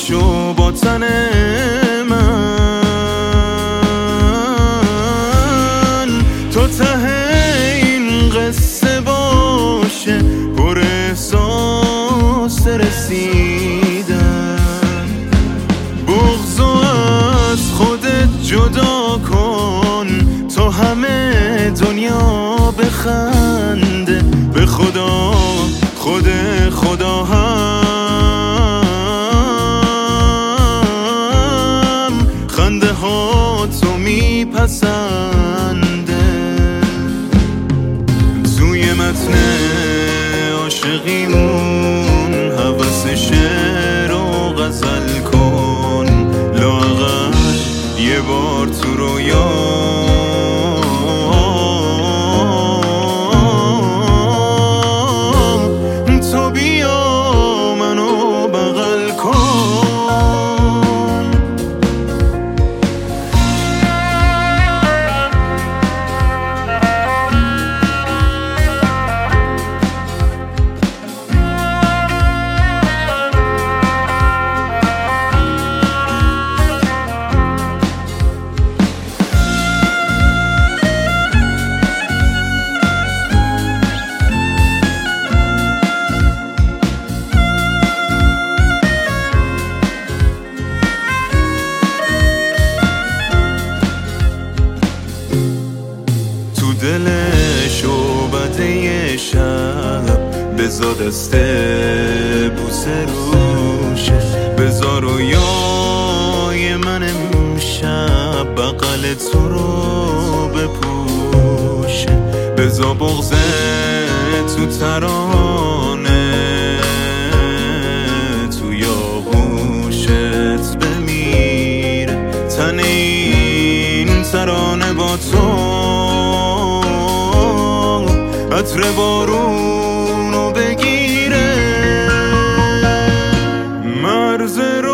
شو با تن من، تو ته این قصه باشه پر احساس رسیدن. بغضو از خودت جدا کن تا همه دنیا بخنده. به خدا خدا هم خنده ها تو میپسنده. توی متن عاشقیمون هوس شعر و غزل کن، لااقل یه بار تو رویا تو بیا منو بغل کن. دل شعبده شب بزا دست بوسه روشه، بزا رویای من امشب بغل تو رو بپوشه، بزا بغضه تو ترانه توی آغوشت بمیره. تن این ترانه با تو عطر بارونو بگیره. مرز